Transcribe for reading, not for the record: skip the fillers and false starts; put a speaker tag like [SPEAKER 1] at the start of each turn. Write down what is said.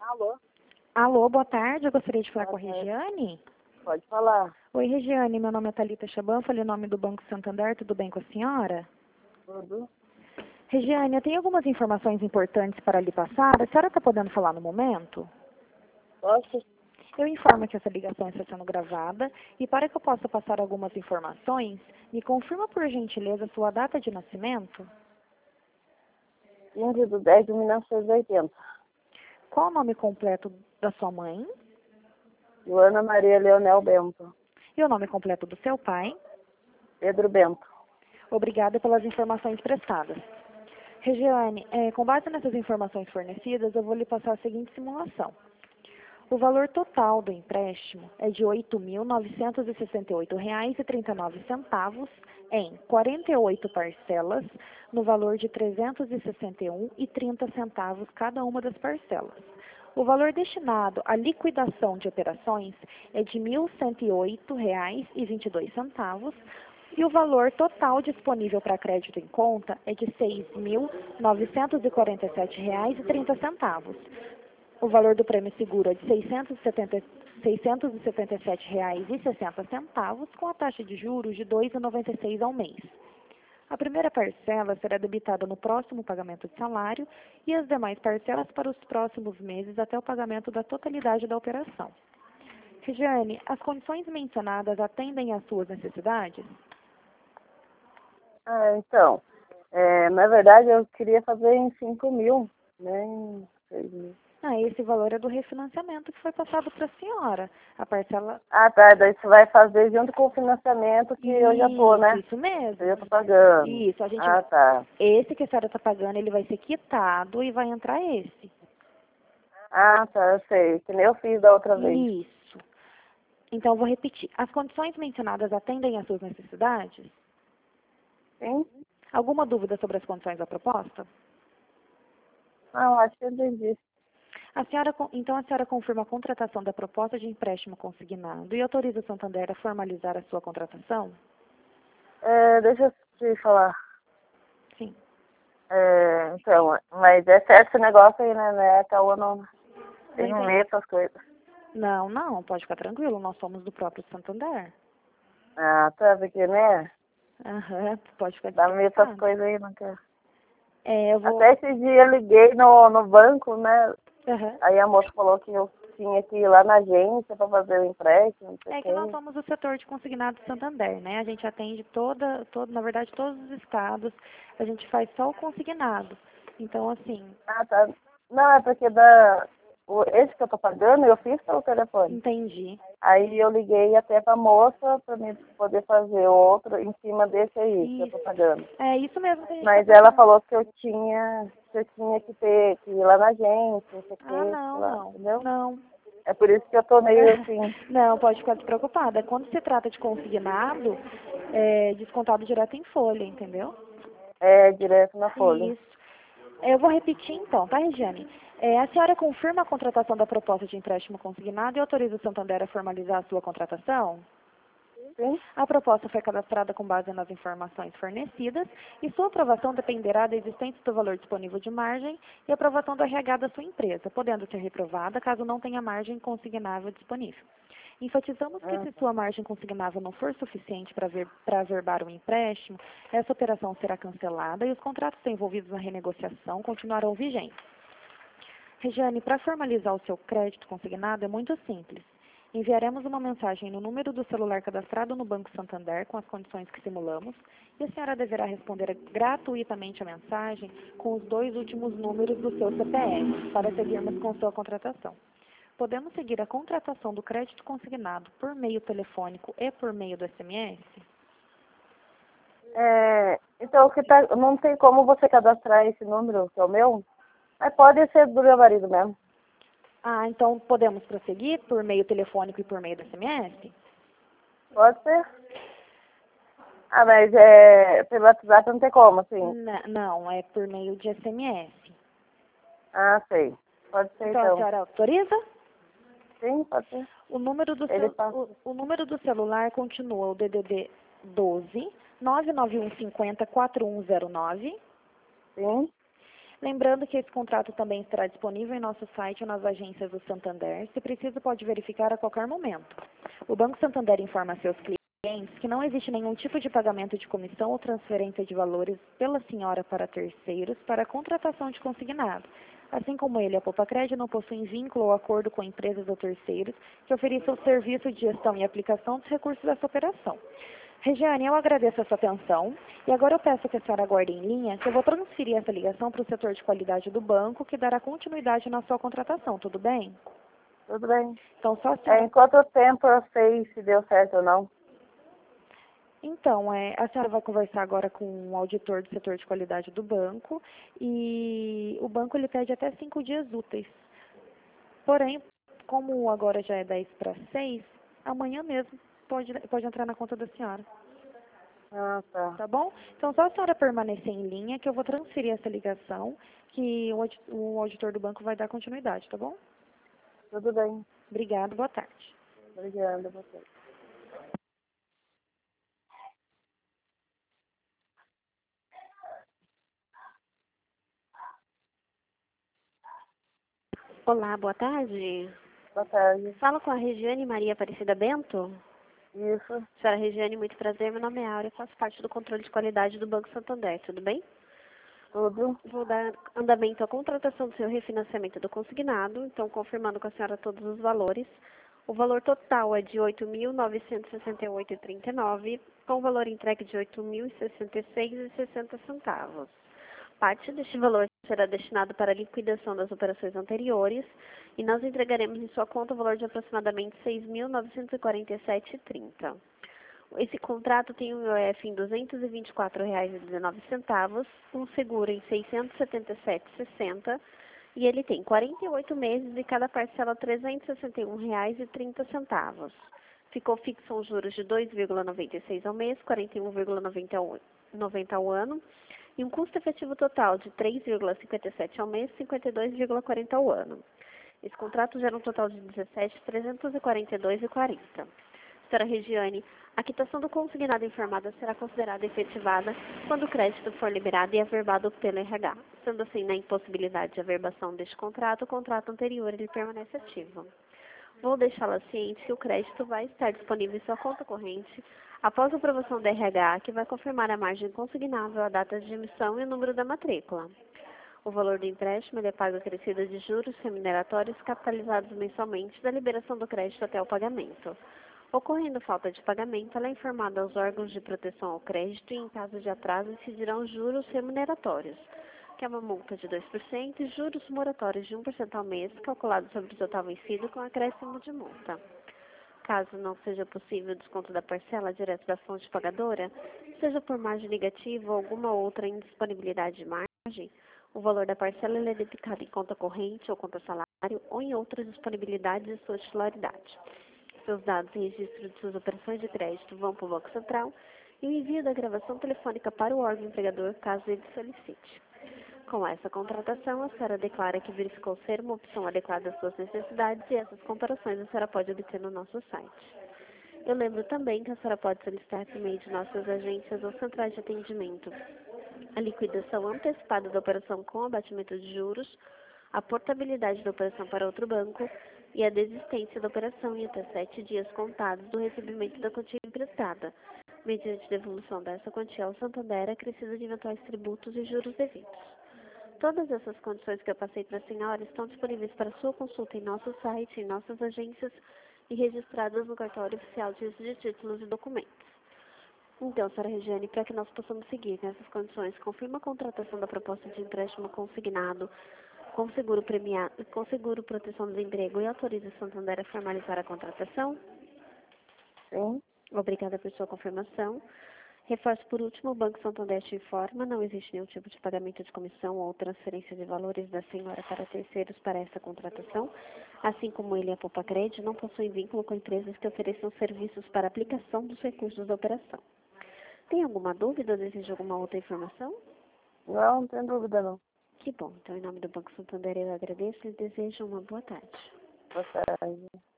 [SPEAKER 1] Alô?
[SPEAKER 2] Alô, boa tarde. Eu gostaria de falar
[SPEAKER 1] Boa
[SPEAKER 2] com a
[SPEAKER 1] tarde.
[SPEAKER 2] Regiane.
[SPEAKER 1] Pode falar.
[SPEAKER 2] Oi, Regiane. Meu nome é Thalita Chaban. Falei o nome do Banco Santander. Tudo bem com a senhora?
[SPEAKER 1] Tudo?
[SPEAKER 2] Regiane, eu tenho algumas informações importantes para lhe passar. A senhora está podendo falar no momento?
[SPEAKER 1] Posso?
[SPEAKER 2] Eu informo que essa ligação está sendo gravada e para que eu possa passar algumas informações, me confirma por gentileza sua data de nascimento?
[SPEAKER 1] 15/10/1980.
[SPEAKER 2] Qual o nome completo da sua mãe?
[SPEAKER 1] Joana Maria Leonel Bento.
[SPEAKER 2] E o nome completo do seu pai?
[SPEAKER 1] Pedro Bento.
[SPEAKER 2] Obrigada pelas informações prestadas. Regiane, com base nessas informações fornecidas, eu vou lhe passar a seguinte simulação. O valor total do empréstimo é de R$ 8.968,39 em 48 parcelas, no valor de R$ 361,30 cada uma das parcelas. O valor destinado à liquidação de operações é de R$ 1.108,22 e o valor total disponível para crédito em conta é de R$ 6.947,30. O valor do prêmio seguro é de R$ 677,60, com a taxa de juros de R$ 2,96 ao mês. A primeira parcela será debitada no próximo pagamento de salário e as demais parcelas para os próximos meses até o pagamento da totalidade da operação. Regiane, as condições mencionadas atendem às suas necessidades?
[SPEAKER 1] Então, na verdade eu queria fazer em 5.000, né? Em 6.000.
[SPEAKER 2] Esse valor é do refinanciamento que foi passado para a senhora. A parcela...
[SPEAKER 1] Tá. Daí você vai fazer junto com o financiamento que eu já tô, né?
[SPEAKER 2] Isso mesmo.
[SPEAKER 1] Eu já tô pagando.
[SPEAKER 2] Isso, a gente...
[SPEAKER 1] Tá.
[SPEAKER 2] Esse que a senhora está pagando, ele vai ser quitado e vai entrar esse.
[SPEAKER 1] Tá, eu sei. Que nem eu fiz da outra vez.
[SPEAKER 2] Isso. Então, eu vou repetir. As condições mencionadas atendem às suas necessidades?
[SPEAKER 1] Sim?
[SPEAKER 2] Alguma dúvida sobre as condições da proposta?
[SPEAKER 1] Não, acho que eu entendi.
[SPEAKER 2] Então, a senhora confirma a contratação da proposta de empréstimo consignado e autoriza o Santander a formalizar a sua contratação?
[SPEAKER 1] Deixa eu te falar.
[SPEAKER 2] Sim.
[SPEAKER 1] Então, mas é certo esse negócio aí, né? Caô não tem
[SPEAKER 2] Não
[SPEAKER 1] medo essas coisas.
[SPEAKER 2] Não, pode ficar tranquilo, nós somos do próprio Santander.
[SPEAKER 1] Tá, porque, né?
[SPEAKER 2] Pode ficar
[SPEAKER 1] Dá medo essas
[SPEAKER 2] descansado.
[SPEAKER 1] coisas aí, não quero.
[SPEAKER 2] Eu vou...
[SPEAKER 1] Até esse dia eu liguei no banco, né?
[SPEAKER 2] Aham.
[SPEAKER 1] Aí a moça falou que eu tinha que ir lá na agência pra fazer o empréstimo, não sei o
[SPEAKER 2] É
[SPEAKER 1] quê.
[SPEAKER 2] que nós somos o setor de consignado do Santander, né? A gente atende na verdade, todos os estados. A gente faz só o consignado. Então, assim...
[SPEAKER 1] Tá. Não, é porque esse que eu tô pagando, eu fiz pelo telefone.
[SPEAKER 2] Entendi.
[SPEAKER 1] Aí eu liguei até pra moça pra mim poder fazer outro em cima desse aí que eu tô pagando.
[SPEAKER 2] É isso mesmo que a gente
[SPEAKER 1] Mas
[SPEAKER 2] tá
[SPEAKER 1] ela
[SPEAKER 2] fazendo.
[SPEAKER 1] falou que eu tinha que ir lá na agência, não sei o quê,
[SPEAKER 2] Não.
[SPEAKER 1] entendeu?
[SPEAKER 2] Não.
[SPEAKER 1] É por isso que eu tô meio assim,
[SPEAKER 2] Não, pode ficar despreocupada. Quando se trata de consignado, é descontado direto em folha, entendeu?
[SPEAKER 1] direto na folha.
[SPEAKER 2] Isso. Eu vou repetir então, tá, Regiane? A senhora confirma a contratação da proposta de empréstimo consignado e autoriza o Santander a formalizar a sua contratação?
[SPEAKER 1] Sim?
[SPEAKER 2] A proposta foi cadastrada com base nas informações fornecidas e sua aprovação dependerá da existência do valor disponível de margem e aprovação do RH da sua empresa, podendo ser reprovada caso não tenha margem consignável disponível. Enfatizamos que se sua margem consignável não for suficiente para averbar o empréstimo, essa operação será cancelada e os contratos envolvidos na renegociação continuarão vigentes. Regiane, para formalizar o seu crédito consignado é muito simples. Enviaremos uma mensagem no número do celular cadastrado no Banco Santander com as condições que simulamos e a senhora deverá responder gratuitamente a mensagem com os 2 últimos números do seu CPF para seguirmos com sua contratação. Podemos seguir a contratação do crédito consignado por meio telefônico e por meio do SMS?
[SPEAKER 1] Então, não tem como você cadastrar esse número, que é o meu? Mas pode ser do meu marido mesmo.
[SPEAKER 2] Então podemos prosseguir por meio telefônico e por meio do SMS?
[SPEAKER 1] Pode ser? Mas pelo WhatsApp não tem como, assim.
[SPEAKER 2] Não, é por meio de SMS.
[SPEAKER 1] Sei. Pode ser,
[SPEAKER 2] Então a senhora autoriza?
[SPEAKER 1] Sim, pode ser.
[SPEAKER 2] O número do celular continua o DDD 12 99150 4109.
[SPEAKER 1] Sim.
[SPEAKER 2] Lembrando que esse contrato também estará disponível em nosso site ou nas agências do Santander. Se precisa, pode verificar a qualquer momento. O Banco Santander informa a seus clientes que não existe nenhum tipo de pagamento de comissão ou transferência de valores pela senhora para terceiros para a contratação de consignado. Assim como ele, a Popacred não possui vínculo ou acordo com empresas ou terceiros que ofereçam o serviço de gestão e aplicação dos recursos dessa operação. Regiane, eu agradeço a sua atenção e agora eu peço que a senhora aguarde em linha, que eu vou transferir essa ligação para o setor de qualidade do banco, que dará continuidade na sua contratação, tudo bem?
[SPEAKER 1] Tudo bem.
[SPEAKER 2] Então, só a senhora...
[SPEAKER 1] Em quanto tempo eu sei se deu certo ou não?
[SPEAKER 2] Então, a senhora vai conversar agora com o auditor do setor de qualidade do banco e o banco ele pede até 5 dias úteis. Porém, como agora já é 10 para 6, amanhã mesmo pode entrar na conta da senhora.
[SPEAKER 1] Ah, tá.
[SPEAKER 2] Tá bom? Então, só a senhora permanecer em linha que eu vou transferir essa ligação que o auditor do banco vai dar continuidade, tá bom?
[SPEAKER 1] Tudo bem.
[SPEAKER 2] Obrigada, boa tarde.
[SPEAKER 1] Obrigada a você.
[SPEAKER 3] Olá, boa tarde.
[SPEAKER 1] Boa tarde.
[SPEAKER 3] Falo com a Regiane Maria Aparecida Bento.
[SPEAKER 1] Isso.
[SPEAKER 3] Senhora Regiane, muito prazer. Meu nome é Áurea, faço parte do controle de qualidade do Banco Santander, tudo bem?
[SPEAKER 1] Tudo.
[SPEAKER 3] Vou dar andamento à contratação do seu refinanciamento do consignado, então confirmando com a senhora todos os valores. O valor total é de R$ 8.968,39, com o valor entregue de R$ 8.066,60. Parte deste valor será destinado para a liquidação das operações anteriores e nós entregaremos em sua conta o valor de aproximadamente R$ 6.947,30. Esse contrato tem um IOF em R$ 224,19, um seguro em R$ 677,60 e ele tem 48 meses e cada parcela R$ 361,30. Ficou fixo os juros de 2,96 ao mês, 41,90 ao ano e um custo efetivo total de 3,57 ao mês, 52,40 ao ano. Esse contrato gera um total de 17.342,40. Senhora Regiane, a quitação do consignado informada será considerada efetivada quando o crédito for liberado e averbado pelo RH. Sendo assim, na impossibilidade de averbação deste contrato, o contrato anterior ele permanece ativo. Vou deixá-la ciente que o crédito vai estar disponível em sua conta corrente após a aprovação do RH, que vai confirmar a margem consignável, a data de emissão e o número da matrícula. O valor do empréstimo ele é pago acrescido de juros remuneratórios capitalizados mensalmente da liberação do crédito até o pagamento. Ocorrendo falta de pagamento, ela é informada aos órgãos de proteção ao crédito e, em caso de atraso, incidirão juros remuneratórios, que é uma multa de 2% e juros moratórios de 1% ao mês, calculados sobre o total vencido com acréscimo de multa. Caso não seja possível o desconto da parcela direto da fonte pagadora, seja por margem negativa ou alguma outra indisponibilidade de margem, o valor da parcela é debitado em conta corrente ou conta salário ou em outras disponibilidades de sua titularidade. Seus dados e registro de suas operações de crédito vão para o Banco Central e o envio da gravação telefônica para o órgão empregador, caso ele solicite. Com essa contratação, a senhora declara que verificou ser uma opção adequada às suas necessidades e essas comparações a senhora pode obter no nosso site. Eu lembro também que a senhora pode solicitar por meio de nossas agências ou centrais de atendimento a liquidação antecipada da operação com abatimento de juros, a portabilidade da operação para outro banco e a desistência da operação em até 7 dias contados do recebimento da quantia emprestada, mediante devolução dessa quantia ao Santander acrescida de eventuais tributos e juros devidos. Todas essas condições que eu passei para a senhora estão disponíveis para sua consulta em nosso site, em nossas agências e registradas no cartório oficial de títulos e documentos. Então, senhora Regiane, para que nós possamos seguir nessas condições, confirma a contratação da proposta de empréstimo consignado com seguro premiado, com seguro proteção do desemprego e autoriza o Santander a formalizar a contratação?
[SPEAKER 1] Sim.
[SPEAKER 3] Obrigada por sua confirmação. Reforço por último, o Banco Santander te informa, não existe nenhum tipo de pagamento de comissão ou transferência de valores da senhora para terceiros para essa contratação, assim como ele e a Popacred não possuem vínculo com empresas que ofereçam serviços para aplicação dos recursos da operação. Tem alguma dúvida ou deseja alguma outra informação?
[SPEAKER 1] Não tem dúvida não.
[SPEAKER 3] Que bom. Então, em nome do Banco Santander, eu agradeço e desejo uma boa tarde.
[SPEAKER 1] Boa tarde.